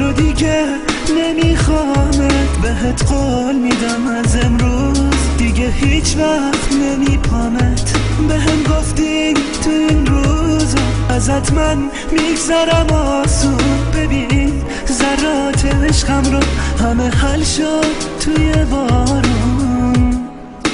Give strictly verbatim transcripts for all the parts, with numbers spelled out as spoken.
رو دیگه نمیخوامت، بهت قول میدم از امروز دیگه هیچ وقت نمیپامت. به هم گفتی تو این روزا ازت من میگذرم آسون، ببین ذرات عشقم رو همه حل شد توی بارون.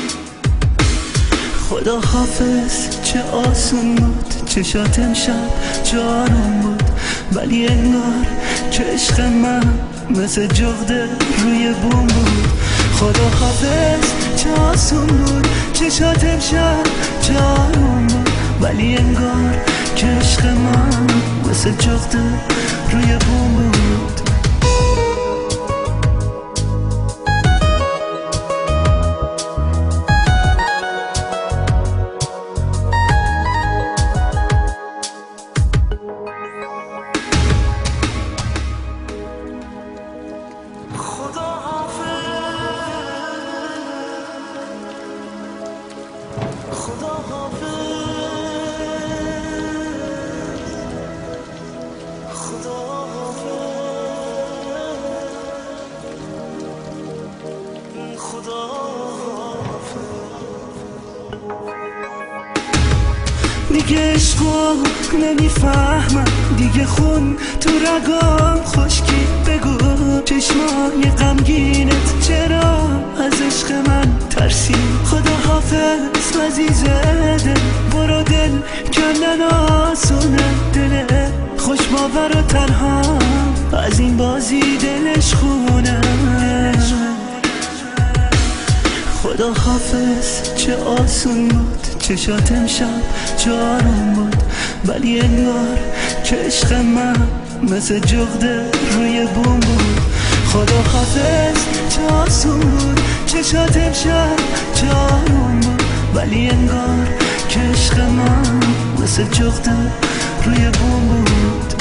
خدا حافظ چه آسون بود، چشات امشب جارم بود، ولی انگار که عشق من مثل جغده روی بوم بود. خدا حافظ چه آسون بود، چشات امشب جارم بود، ولی انگار که عشق من مثل جغده روی بوم بود. دیگه عشقو نمیفهمم، دیگه خون تو رگام خشکی. بگو چشمای غمگینت چرا از عشق من ترسی؟ خدا حافظ عزیز دل، برو دل کندن آسونه، دل خوش باور و تنها از این بازی دلش خونه. خدا حافظ چه آسون بود، چشات امشب جارم بود، ولی انگار که عشق من مثل جغده روی بوم بود. خدا حافظ چه آسون بود، چشات امشب جارم بود، ولی انگار که عشق من مثل جغده روی بوم بود.